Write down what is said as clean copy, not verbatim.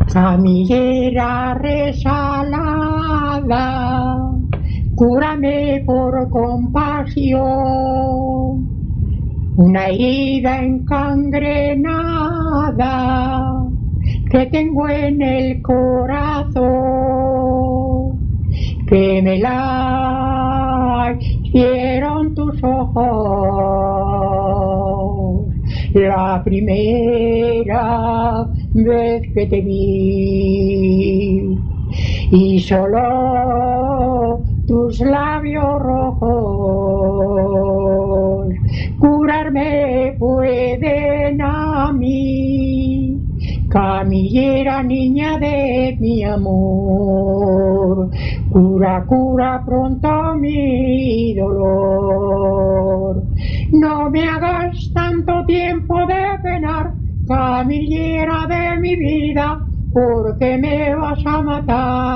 Camillera resalada, cúrame por compasión. Una herida encangrenada que tengo en el corazón, que me la hicieron tus ojos la primera vez que te vi, y solo tus labios rojos curarme pueden a mí. Camillera, niña de mi amor, cura, cura pronto mi dolor. No me hagas tanto tiempo de penar, camillera de mi vida, porque me vas a matar.